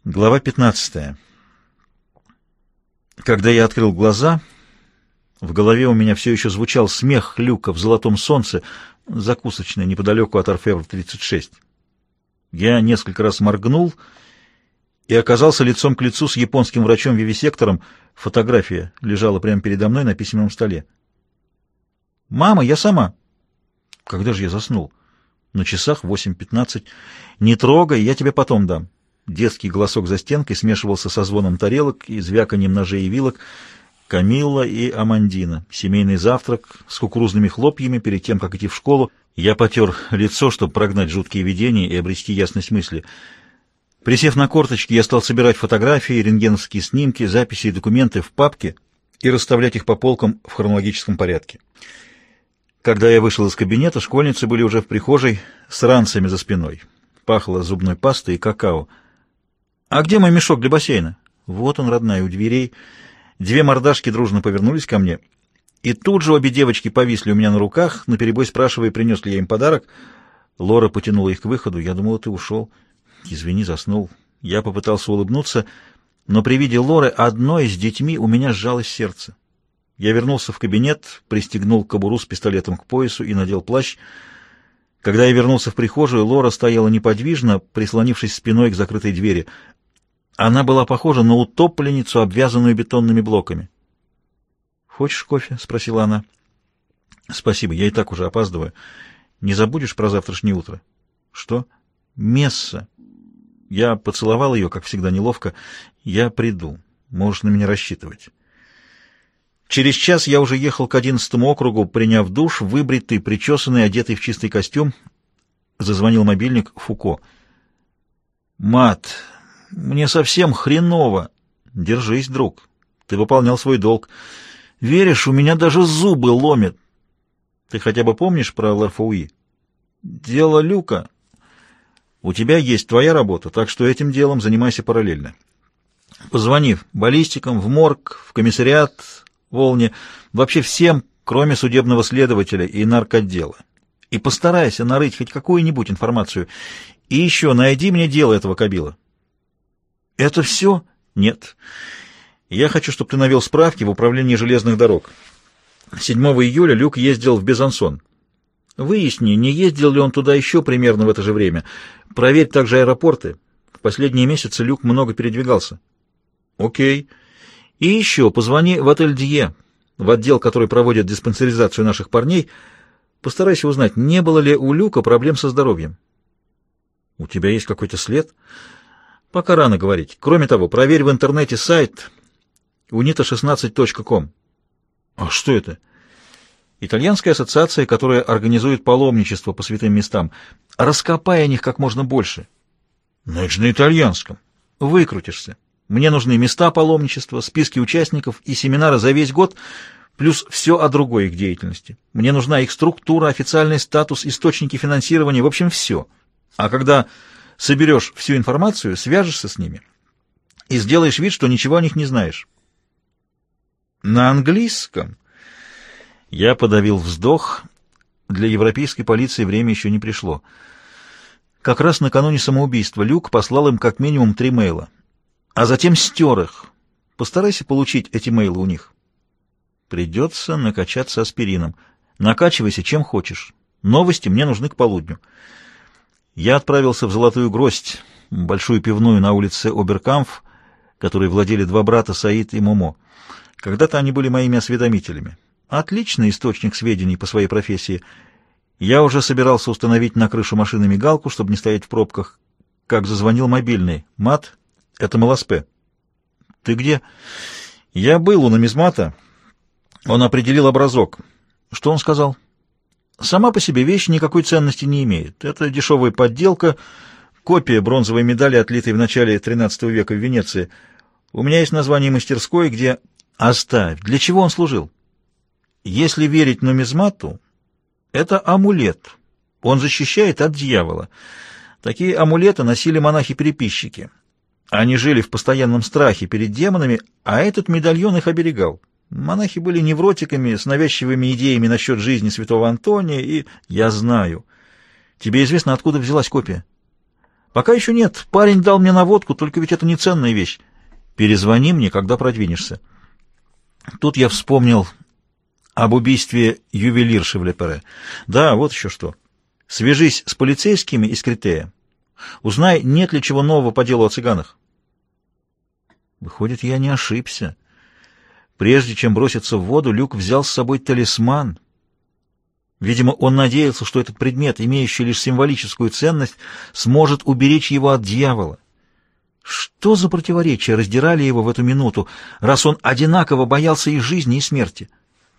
Глава 15. Когда я открыл глаза, в голове у меня все еще звучал смех Люка в «Золотом солнце», закусочной неподалеку от Орфевр-36. Я несколько раз моргнул и оказался лицом к лицу с японским врачом-вивисектором. Фотография лежала прямо передо мной на письменном столе. «Мама, я сама!» Когда же я заснул? На часах 8:15. «Не трогай, я тебе потом дам». Детский голосок за стенкой смешивался со звоном тарелок и звяканием ножей и вилок. Камилла и Амандина. Семейный завтрак с кукурузными хлопьями перед тем, как идти в школу. Я потер лицо, чтобы прогнать жуткие видения и обрести ясность мысли. Присев на корточки, я стал собирать фотографии, рентгеновские снимки, записи и документы в папке и расставлять их по полкам в хронологическом порядке. Когда я вышел из кабинета, школьницы были уже в прихожей с ранцами за спиной. Пахло зубной пастой и какао. «А где мой мешок для бассейна?» «Вот он, родная, у дверей». Две мордашки дружно повернулись ко мне, и тут же обе девочки повисли у меня на руках, наперебой спрашивая, принес ли я им подарок. Лора потянула их к выходу. «Я думала, ты ушел». «Извини, заснул». Я попытался улыбнуться, но при виде Лоры одной с детьми у меня сжалось сердце. Я вернулся в кабинет, пристегнул кобуру с пистолетом к поясу и надел плащ. Когда я вернулся в прихожую, Лора стояла неподвижно, прислонившись спиной к закрытой двери. Она была похожа на утопленницу, обвязанную бетонными блоками. «Хочешь кофе?» — спросила она. «Спасибо, я и так уже опаздываю. Не забудешь про завтрашнее утро?» «Что?» «Месса». Я поцеловал ее, как всегда, неловко. «Я приду. Можешь на меня рассчитывать». Через час я уже ехал к 11-му округу, приняв душ, выбритый, причесанный, одетый в чистый костюм. Зазвонил мобильник. Фуко. «Мат, мне совсем хреново». «Держись, друг. Ты выполнял свой долг. Веришь, у меня даже зубы ломят. Ты хотя бы помнишь про ЛРФУИ?» «Дело Люка. У тебя есть твоя работа, так что этим делом занимайся параллельно. Позвони баллистикам, в морг, в комиссариат, Волне, вообще всем, кроме судебного следователя и наркотдела. И постарайся нарыть хоть какую-нибудь информацию. И еще найди мне дело этого кабила». «Это все?» «Нет. Я хочу, чтобы ты навел справки в управлении железных дорог. 7 июля Люк ездил в Безансон. Выясни, не ездил ли он туда еще примерно в это же время. Проверь также аэропорты. В последние месяцы Люк много передвигался». «Окей. И еще позвони в отель «Дье», в отдел, который проводит диспансеризацию наших парней. Постарайся узнать, не было ли у Люка проблем со здоровьем». «У тебя есть какой-то след?» «Пока рано говорить. Кроме того, проверь в интернете сайт unita16.com». «А что это?» «Итальянская ассоциация, которая организует паломничество по святым местам. Раскопай о них как можно больше». «Но это же на итальянском». «Выкрутишься. Мне нужны места паломничества, списки участников и семинары за весь год, плюс все о другой их деятельности. Мне нужна их структура, официальный статус, источники финансирования, в общем, все. А когда соберешь всю информацию, свяжешься с ними и сделаешь вид, что ничего о них не знаешь». «На английском?» Я подавил вздох. Для европейской полиции время еще не пришло. Как раз накануне самоубийства Люк послал им как минимум 3 мейла, а затем стер их. Постарайся получить эти мейлы у них. Придется накачаться аспирином. Накачивайся чем хочешь. Новости мне нужны к полудню. Я отправился в «Золотую гроздь», большую пивную на улице Оберкамф, которой владели 2 брата Саид и Момо. Когда-то они были моими осведомителями. Отличный источник сведений по своей профессии. Я уже собирался установить на крышу машины мигалку, чтобы не стоять в пробках, как зазвонил мобильный. «Мат, это МЛСП». «Ты где?» «Я был у нумизмата. Он определил образок». «Что он сказал?» «Сама по себе вещь никакой ценности не имеет. Это дешевая подделка, копия бронзовой медали, отлитой в начале XIII века в Венеции. У меня есть название мастерской, где...» «Оставь. Для чего он служил?» «Если верить нумизмату, это амулет. Он защищает от дьявола. Такие амулеты носили монахи-переписчики. Они жили в постоянном страхе перед демонами, а этот медальон их оберегал. Монахи были невротиками с навязчивыми идеями насчет жизни святого Антония, и... Я знаю. Тебе известно, откуда взялась копия?» Пока еще нет. Парень дал мне наводку, только ведь это не ценная вещь. Перезвони мне, когда продвинешься. Тут я вспомнил об убийстве ювелирши в Лепере. Да, вот еще что. Свяжись с полицейскими из Критея. Узнай, нет ли чего нового по делу о цыганах. Выходит, я не ошибся. Прежде чем броситься в воду, Люк взял с собой талисман. Видимо, он надеялся, что этот предмет, имеющий лишь символическую ценность, сможет уберечь его от дьявола. Что за противоречия раздирали его в эту минуту, раз он одинаково боялся и жизни, и смерти?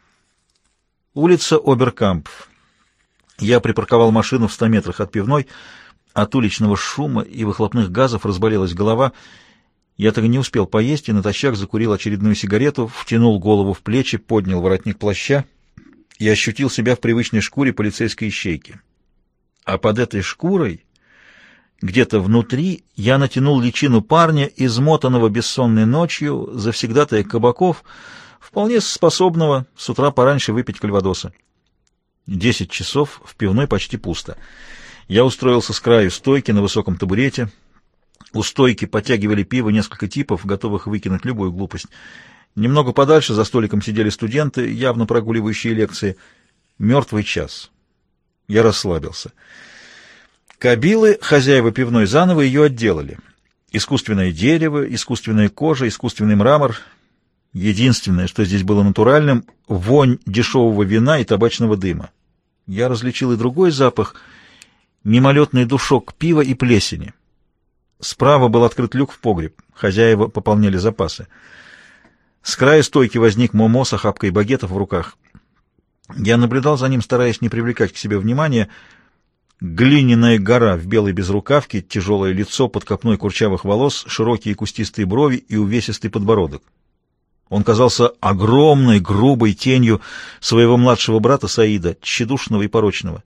Улица Оберкамп. Я припарковал машину в 100 метрах от пивной. От уличного шума и выхлопных газов разболелась голова. Я так и не успел поесть и натощак закурил очередную сигарету, втянул голову в плечи, поднял воротник плаща и ощутил себя в привычной шкуре полицейской ищейки. А под этой шкурой, где-то внутри, я натянул личину парня, измотанного бессонной ночью, завсегдатая кабаков, вполне способного с утра пораньше выпить кальвадоса. 10 часов, в пивной почти пусто. Я устроился с краю стойки на высоком табурете. У стойки подтягивали пиво несколько типов, готовых выкинуть любую глупость. Немного подальше за столиком сидели студенты, явно прогуливающие лекции. Мертвый час. Я расслабился. Кабилы, хозяева пивной, заново ее отделали. Искусственное дерево, искусственная кожа, искусственный мрамор. Единственное, что здесь было натуральным — вонь дешевого вина и табачного дыма. Я различил и другой запах — мимолетный душок пива и плесени. Справа был открыт люк в погреб. Хозяева пополняли запасы. С края стойки возник Момо с охапкой багетов в руках. Я наблюдал за ним, стараясь не привлекать к себе внимания. Глиняная гора в белой безрукавке, тяжелое лицо под копной курчавых волос, широкие кустистые брови и увесистый подбородок. Он казался огромной, грубой тенью своего младшего брата Саида, тщедушного и порочного.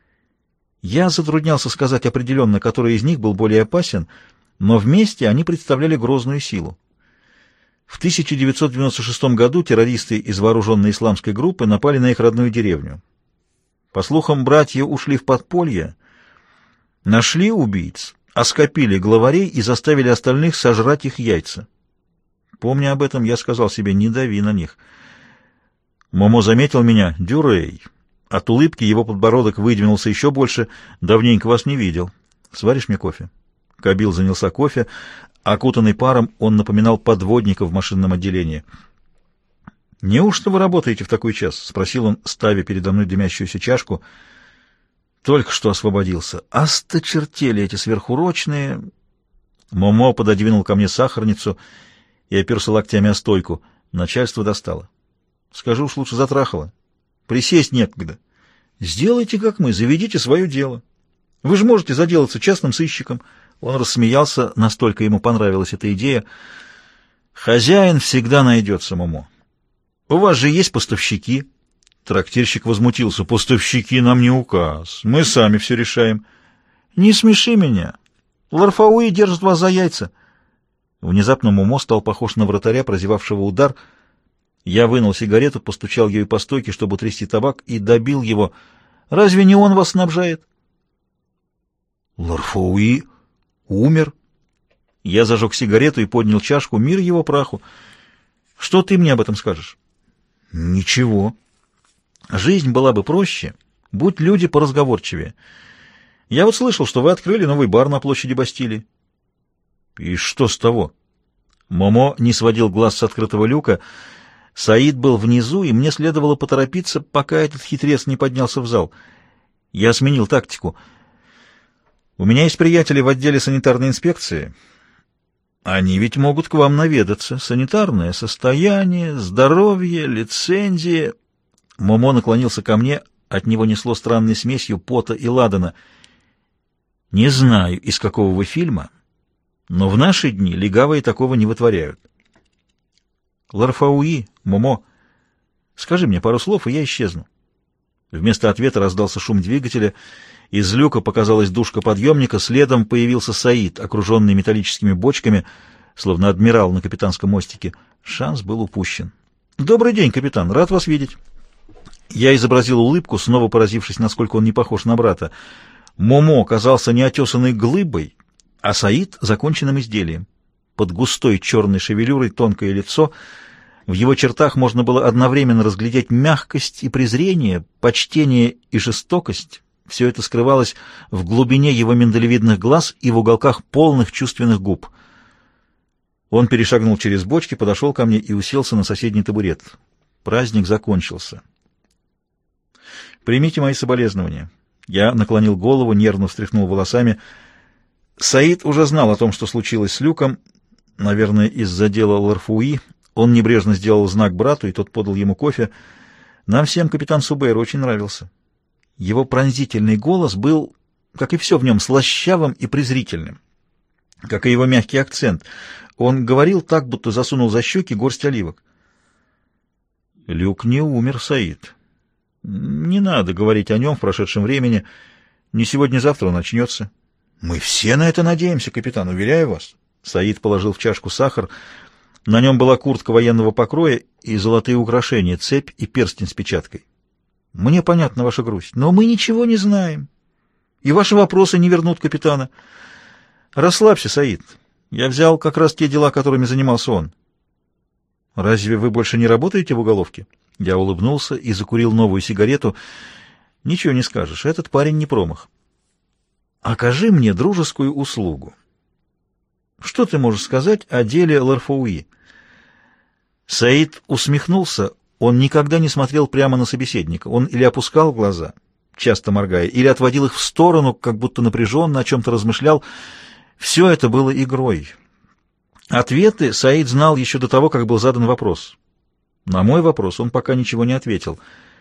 Я затруднялся сказать определенно, который из них был более опасен, но вместе они представляли грозную силу. В 1996 году террористы из вооруженной исламской группы напали на их родную деревню. По слухам, братья ушли в подполье, нашли убийц, оскопили главарей и заставили остальных сожрать их яйца. Помня об этом, я сказал себе: не дави на них. Момо заметил меня. Дюрей. От улыбки его подбородок выдвинулся еще больше. Давненько вас не видел. Сваришь мне кофе? Кабил занялся кофе. Окутанный паром, он напоминал подводника в машинном отделении. «Неужто вы работаете в такой час?» — спросил он, ставя передо мной дымящуюся чашку. «Только что освободился. Осточертели эти сверхурочные...» Момо пододвинул ко мне сахарницу и оперся локтями о стойку. Начальство достало. «Скажу уж, лучше затрахало. Присесть некогда. Сделайте, как мы, заведите свое дело. Вы же можете заделаться частным сыщиком». Он рассмеялся, настолько ему понравилась эта идея. «Хозяин всегда найдется, Момо. У вас же есть поставщики». Трактирщик возмутился. «Поставщики нам не указ. Мы сами все решаем». «Не смеши меня. Ларфауи держат вас за яйца». Внезапно Момо стал похож на вратаря, прозевавшего удар. Я вынул сигарету, постучал ею по стойке, чтобы утрясти табак, и добил его. «Разве не он вас снабжает?» «Ларфауи умер». Я зажег сигарету и поднял чашку. Мир его праху. «Что ты мне об этом скажешь?» «Ничего. Жизнь была бы проще, будь люди поразговорчивее. Я вот слышал, что вы открыли новый бар на площади Бастилии». «И что с того?» Момо не сводил глаз с открытого люка. Саид был внизу, и мне следовало поторопиться, пока этот хитрец не поднялся в зал. Я сменил тактику. «У меня есть приятели в отделе санитарной инспекции. Они ведь могут к вам наведаться. Санитарное состояние, здоровье, лицензии...» Момо наклонился ко мне, от него несло странной смесью пота и ладана. «Не знаю, из какого вы фильма, но в наши дни легавые такого не вытворяют». «Ларфауи, Момо, скажи мне пару слов, и я исчезну». Вместо ответа раздался шум двигателя. Из люка показалась душка подъемника, следом появился Саид, окруженный металлическими бочками, словно адмирал на капитанском мостике. Шанс был упущен. «Добрый день, капитан, рад вас видеть». Я изобразил улыбку, снова поразившись, насколько он не похож на брата. Момо казался неотесанной глыбой, а Саид — законченным изделием. Под густой черной шевелюрой тонкое лицо, в его чертах можно было одновременно разглядеть мягкость и презрение, почтение и жестокость. Все это скрывалось в глубине его миндалевидных глаз и в уголках полных чувственных губ. Он перешагнул через бочки, подошел ко мне и уселся на соседний табурет. Праздник закончился. «Примите мои соболезнования». Я наклонил голову, нервно встряхнул волосами. Саид уже знал о том, что случилось с Люком. Наверное, из-за дела Ларфуи. Он небрежно сделал знак брату, и тот подал ему кофе. Нам всем капитан Субейр очень нравился. Его пронзительный голос был, как и все в нем, слащавым и презрительным, как и его мягкий акцент. Он говорил так, будто засунул за щеки горсть оливок. «Люк не умер, Саид. Не надо говорить о нем в прошедшем времени. Не сегодня-завтра он очнется». «Мы все на это надеемся, капитан, уверяю вас». Саид положил в чашку сахар. На нем была куртка военного покроя и золотые украшения, цепь и перстень с печаткой. «Мне понятна ваша грусть, но мы ничего не знаем, и ваши вопросы не вернут капитана. Расслабься, Саид. Я взял как раз те дела, которыми занимался он». «Разве вы больше не работаете в уголовке?» Я улыбнулся и закурил новую сигарету. «Ничего не скажешь, этот парень не промах. Окажи мне дружескую услугу. Что ты можешь сказать о деле Ларфуи?» Саид усмехнулся. Он никогда не смотрел прямо на собеседника. Он или опускал глаза, часто моргая, или отводил их в сторону, как будто напряженно о чем-то размышлял. Все это было игрой. Ответы Саид знал еще до того, как был задан вопрос. На мой вопрос он пока ничего не ответил.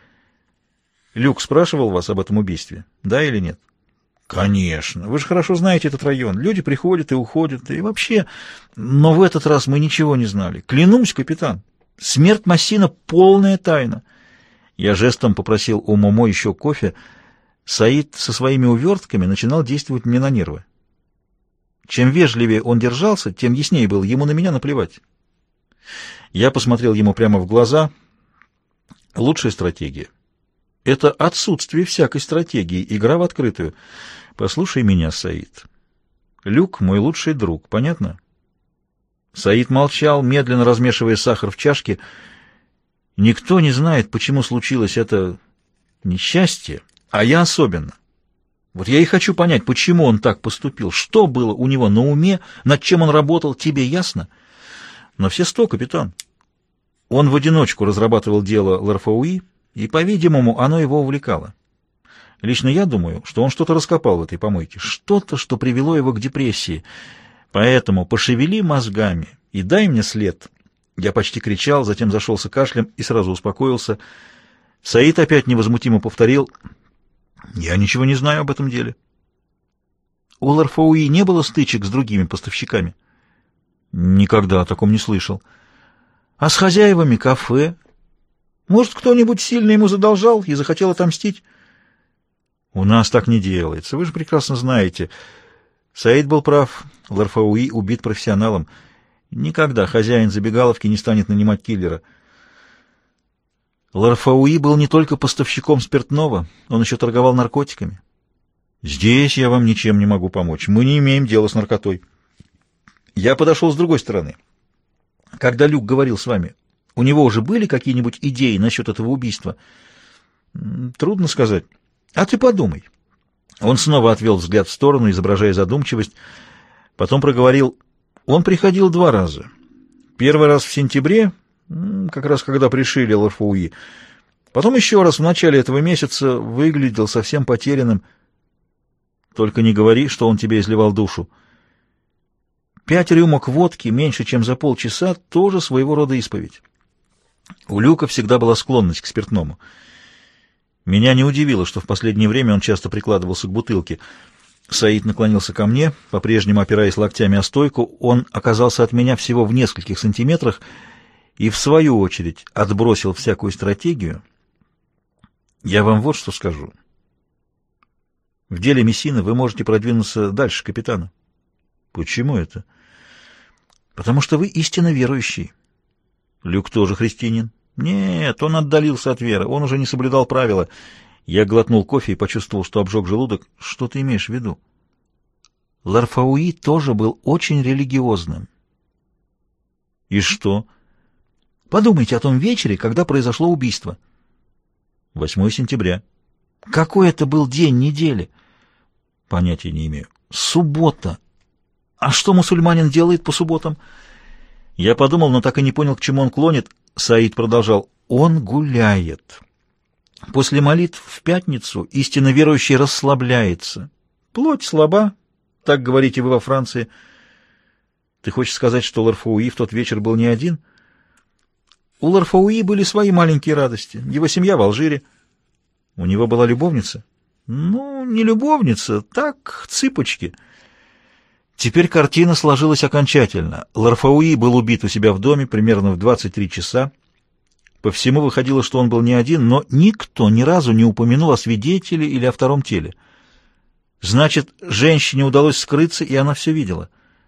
«Люк спрашивал вас об этом убийстве, да или нет?» «Конечно. Вы же хорошо знаете этот район. Люди приходят и уходят, и вообще... Но в этот раз мы ничего не знали. Клянусь, капитан, смерть Массина — полная тайна». Я жестом попросил у Момо еще кофе. Саид со своими увертками начинал действовать мне на нервы. Чем вежливее он держался, тем яснее было, ему на меня наплевать. Я посмотрел ему прямо в глаза. Лучшая стратегия — это отсутствие всякой стратегии, игра в открытую. Послушай меня, Саид. Люк — мой лучший друг, понятно? Саид молчал, медленно размешивая сахар в чашке. Никто не знает, почему случилось это несчастье, а я особенно. Вот я и хочу понять, почему он так поступил, что было у него на уме, над чем он работал, тебе ясно? На все 100, капитан. Он в одиночку разрабатывал дело Ларфуи, и, по-видимому, оно его увлекало. Лично я думаю, что он что-то раскопал в этой помойке, что-то, что привело его к депрессии. Поэтому пошевели мозгами и дай мне след. Я почти кричал, затем зашелся кашлем и сразу успокоился. Саид опять невозмутимо повторил: «Я ничего не знаю об этом деле». У Ларфуи не было стычек с другими поставщиками? Никогда о таком не слышал. А с хозяевами кафе? Может, кто-нибудь сильно ему задолжал и захотел отомстить? У нас так не делается, вы же прекрасно знаете. Саид был прав, Ларфуи убит профессионалом. Никогда хозяин забегаловки не станет нанимать киллера. Ларфуи был не только поставщиком спиртного, он еще торговал наркотиками. Здесь я вам ничем не могу помочь, мы не имеем дела с наркотой. Я подошел с другой стороны. Когда Люк говорил с вами, у него уже были какие-нибудь идеи насчет этого убийства? Трудно сказать. А ты подумай. Он снова отвел взгляд в сторону, изображая задумчивость. Потом проговорил: он приходил 2 раза. Первый раз в сентябре, как раз когда пришили Ларфуи. Потом еще раз в начале этого месяца, выглядел совсем потерянным. Только не говори, что он тебе изливал душу. 5 рюмок водки меньше, чем за полчаса, тоже своего рода исповедь. У Люка всегда была склонность к спиртному. Меня не удивило, что в последнее время он часто прикладывался к бутылке. Саид наклонился ко мне, по-прежнему опираясь локтями о стойку. Он оказался от меня всего в нескольких сантиметрах и, в свою очередь, отбросил всякую стратегию. Я вам вот что скажу. В деле Мессины вы можете продвинуться дальше капитана. Почему это? Потому что вы истинно верующий. Люк тоже христианин. Нет, он отдалился от веры, он уже не соблюдал правила. Я глотнул кофе и почувствовал, что обжег желудок. Что ты имеешь в виду? Ларфауи тоже был очень религиозным. И что? Подумайте о том вечере, когда произошло убийство. 8 сентября. Какой это был день недели? Понятия не имею. Суббота. А что мусульманин делает по субботам? Я подумал, но так и не понял, к чему он клонит. Саид продолжал. Он гуляет. После молитв в пятницу истинно верующий расслабляется. Плоть слаба, так говорите вы во Франции. Ты хочешь сказать, что Ларфауи в тот вечер был не один? У Ларфауи были свои маленькие радости. Его семья в Алжире. У него была любовница? Ну, не любовница, так, цыпочки. Теперь картина сложилась окончательно. Ларфауи был убит у себя в доме примерно в 23 часа. По всему выходило, что он был не один, но никто ни разу не упомянул о свидетеле или о втором теле. Значит, женщине удалось скрыться, и она все видела.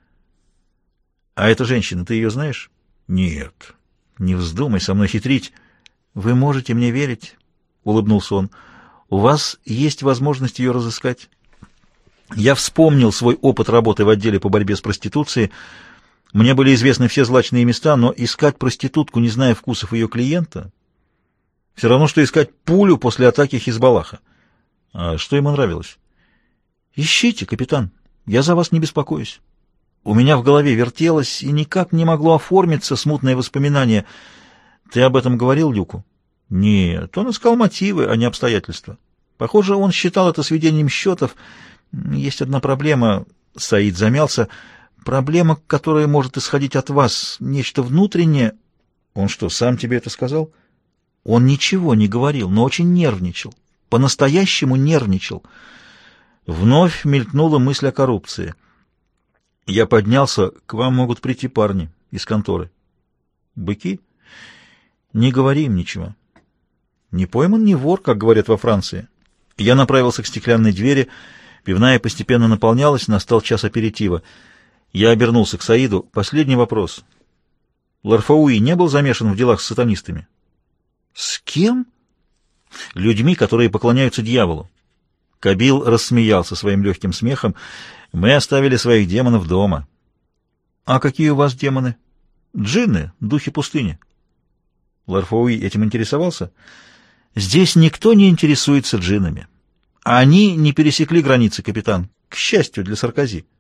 А эта женщина, ты ее знаешь? Нет. Не вздумай со мной хитрить. Вы можете мне верить, — улыбнулся он. У вас есть возможность ее разыскать. Я вспомнил свой опыт работы в отделе по борьбе с проституцией. Мне были известны все злачные места, но искать проститутку, не зная вкусов ее клиента, все равно, что искать пулю после атаки Хизбаллаха. А что ему нравилось? Ищите, капитан, я за вас не беспокоюсь. У меня в голове вертелось и никак не могло оформиться смутное воспоминание. Ты об этом говорил Люку? Нет, он искал мотивы, а не обстоятельства. Похоже, он считал это сведением счетов. Есть одна проблема, Саид замялся, проблема, которая может исходить от вас, нечто внутреннее. Он что, сам тебе это сказал? Он ничего не говорил, но очень нервничал. По-настоящему нервничал. Вновь мелькнула мысль о коррупции. Я поднялся, к вам могут прийти парни из конторы. Быки? Не говори им ничего. Не пойман, не вор, как говорят во Франции. Я направился к стеклянной двери. Пивная постепенно наполнялась, настал час аперитива. Я обернулся к Саиду. Последний вопрос. Ларфауи не был замешан в делах с сатанистами? С кем? Людьми, которые поклоняются дьяволу. Кабил рассмеялся своим легким смехом. Мы оставили своих демонов дома. А какие у вас демоны? Джинны, духи пустыни. Ларфауи этим интересовался? Здесь никто не интересуется джиннами. Они не пересекли границы, капитан. К счастью для Саркози.